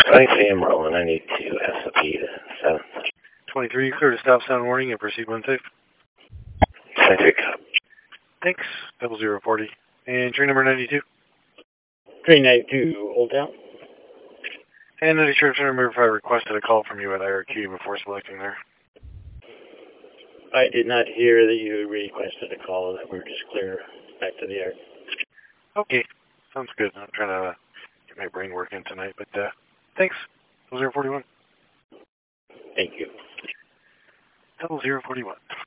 I see him rolling. I need to SOP to 7. 23, clear to stop sound warning and proceed when safe. Sentry cop. Thanks. 0040. And train number 92. Train 92, Old Town. And 93, remember if I requested a call from you at IRQ before selecting there. I did not hear that you requested a call, that we're just clear back to the air. Okay. Sounds good. I'm trying to get my brain working tonight, but thanks. 0041. Thank you. 0041.